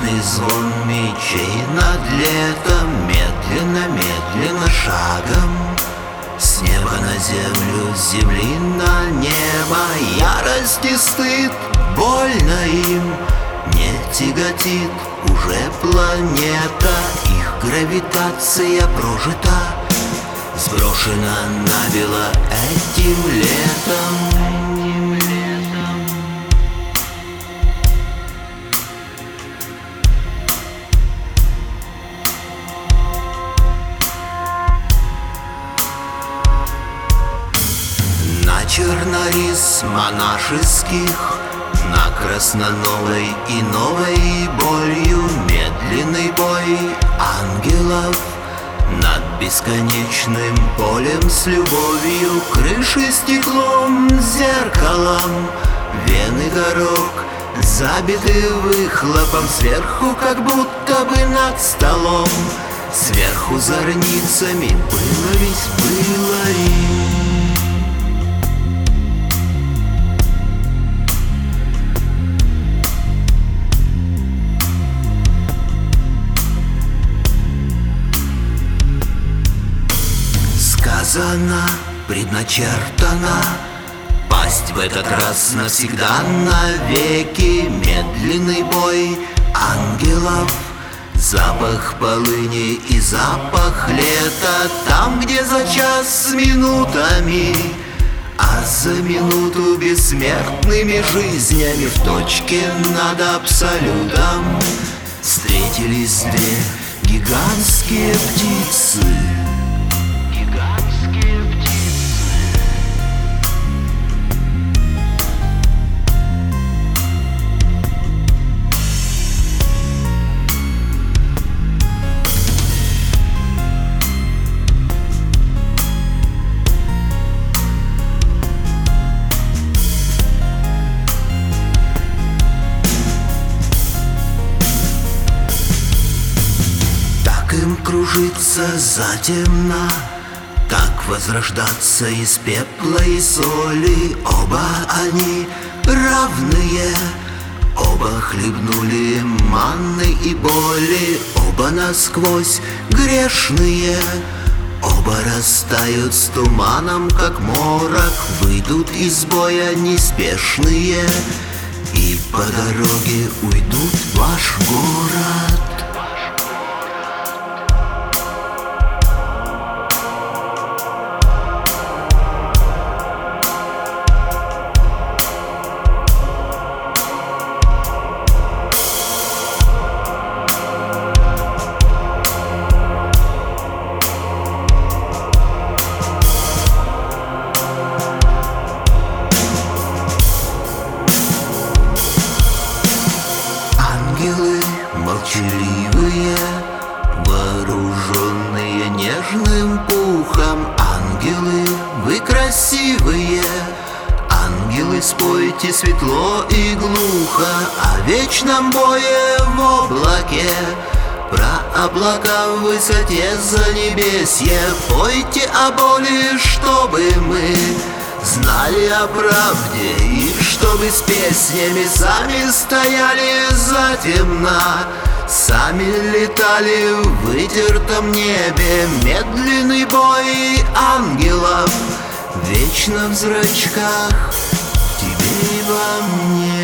Радостный звон мечей над летом, медленно, медленно шагом, с неба на землю, с земли на небо. Ярость и стыд, больно им, не тяготит уже планета. Их гравитация прожита, сброшена набело этим летом. На чернорис монашеских, на красноновой и новой болью медленный бой ангелов над бесконечным полем с любовью, крыши стеклом, зеркалом, вены дорог забиты выхлопом, сверху как будто бы над столом, сверху зорницами было ведь было им. Сказано, предначертано, пасть в этот раз навсегда навеки. Медленный бой ангелов, запах полыни и запах лета, там, где за час с минутами, а за минуту бессмертными жизнями в точке над абсолютом встретились две гигантские птицы. Им кружиться затемно, так возрождаться из пепла и соли. Оба они равные, оба хлебнули манны и боли, оба насквозь грешные, оба растают с туманом, как морок, выйдут из боя неспешные и по дороге уйдут в ваш город. Ангелы молчаливые, вооруженные нежным пухом. Ангелы, вы красивые, ангелы, спойте светло и глухо о вечном бое в облаке, про облака в высоте занебесье. Пойте о боли, чтобы мы знали о правде, и чтобы с песнями сами стояли затемно, сами летали в вытертом небе. Медленный бой ангелов вечно в зрачках, в тебе и во мне.